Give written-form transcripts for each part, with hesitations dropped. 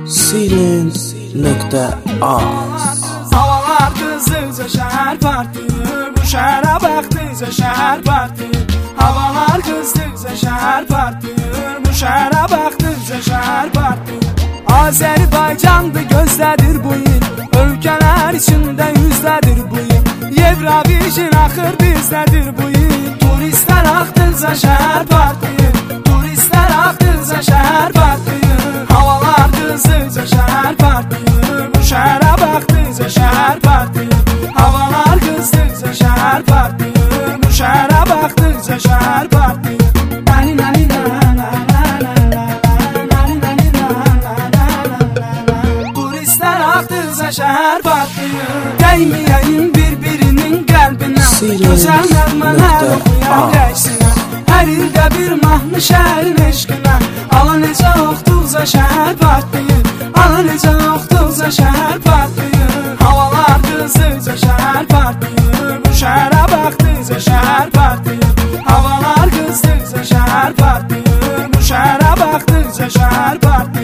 Silence.az Havalar qızdıqca şəhər partlayır, bu şəhərə baxdıqca şəhər partlayır. Havalar qızdıqca şəhər partlayır, bu şəhərə baxdıqca şəhər partlayır. Azərbaycandı gözlədir bu il, ölkələr içində yüzdədir bu il. Eurovision axır bizdədir bu il, turistlər axdıqca şəhər partlayır, turistlər axdıqca şəhər partlayır. Havalar qızdıqca şəhər partlayır, bu şəhərə baxdıqca şəhər partlayır. Havalar qızdıqca şəhər partlayır, bu şəhərə baxdıqca şəhər partlayır. Turistlər axdıqca şəhər partlayır, dəyməyəyin bir-birinin qəlbinə, gözəl nəğmələr oxuyan rəqsinə. Hər ildə bir mahnı şəhərin eşqinə, ala necə oxduqca şəhər partlayır, ala necə oxduqca şəhər partlayır. Havalar qızdıqca şəhər partlayır, bu şəhərə baxdıqca şəhər partlayır. Havalar qızdıqca şəhər partlayır, bu şəhərə baxdıqca şəhər partlayır.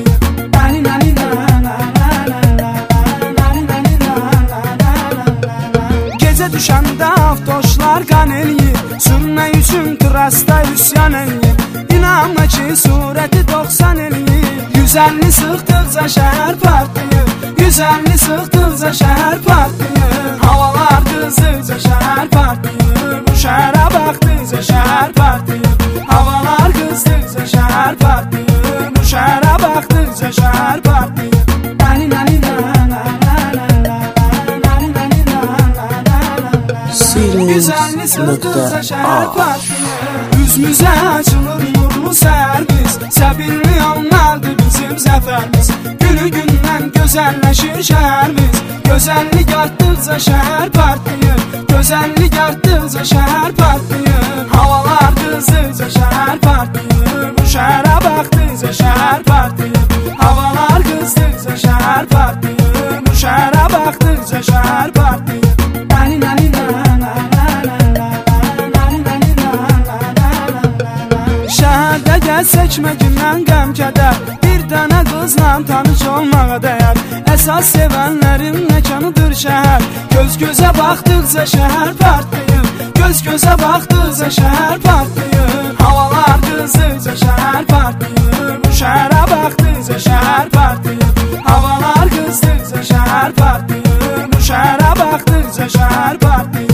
Gecə düşəndə avtoşlar qan eləyir, sürmək üçün trasta üsyan eləyir. İnanma ki surəti 90 eləyir, 150 sıxdıqca şəhər partlayır, 150 sıxdıqca şəhər partlayır. Havalar qızdıqca şəhər partlayır, bu şəhərə baxdıqca şəhər partlayır. Havalar qızdıqca şəhər partlayır, bu şəhərə baxdıqca şəhər partlayır. Silence.az Üzümüzə açılır nurlu səhərimiz, səbirli anlardır bizim zəfərimiz. Günü gündən gözəlləşir şəhərimiz, gözəllik artdıqca şəhər partlayır, gözəllik artdıqca şəhər partlayır. Havalar qızdıqca şəhər partlayır, bu şəhərə baxdıqca şəhər partlayır. Havalar qızdıqca şəhər partlayır, bu şəhərə baxdıqca şəhər partlayır. Şəhərdə gəl çəkməgindən qəm-kədər, bir dənə qızla tanış olmağa dəyər. Əsas sevənlərin məkanıdır şəhər, göz-gözə baxdıqca şəhər partlayır, göz-gözə baxdıqca şəhər partlayır. Havalar qızdıqca şəhər partlayır, bu şəhərə baxdıqca şəhər partlayır. Havalar qızdıqca şəhər partlayır, bu şəhərə baxdıqca şəhər partlayır.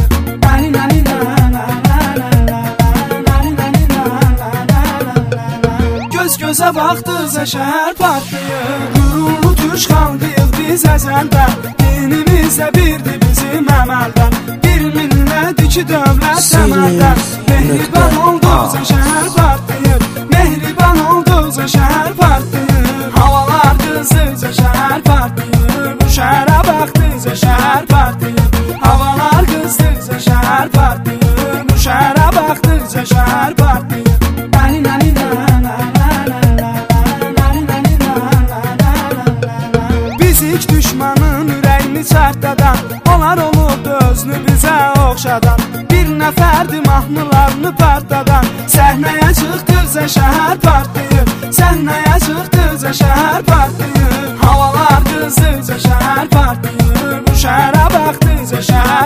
Göz-gözə baxdıqca şəhər partlayır, qürurlu türk xalqıyıq biz əzəldən, dinimizdə birdir bizim əməldən. Bir millət, iki dövlət təməldən, mehriban olduqca şəhər partlayır, mehriban olduqca şəhər partlayır. Havalar qızdıqca şəhər partlayır, bu şəhərə baxdıqca şəhər partlayır. Havalar qızdıqca şəhər partlayır, bu şəhərə baxdıqca şəhər partlayır. Bizik düşmanın ürəyini çartdadan, onlar olubdu özünü bizə oxşadan. Bir nəfərdir mahnılarını partladan, səhnəyə çıxdıqca şəhər partlayır, səhnəyə çıxdıqca şəhər partlayır. Havalar qızdıqca şəhər partlayır, bu şəhərə baxdıqca şəhər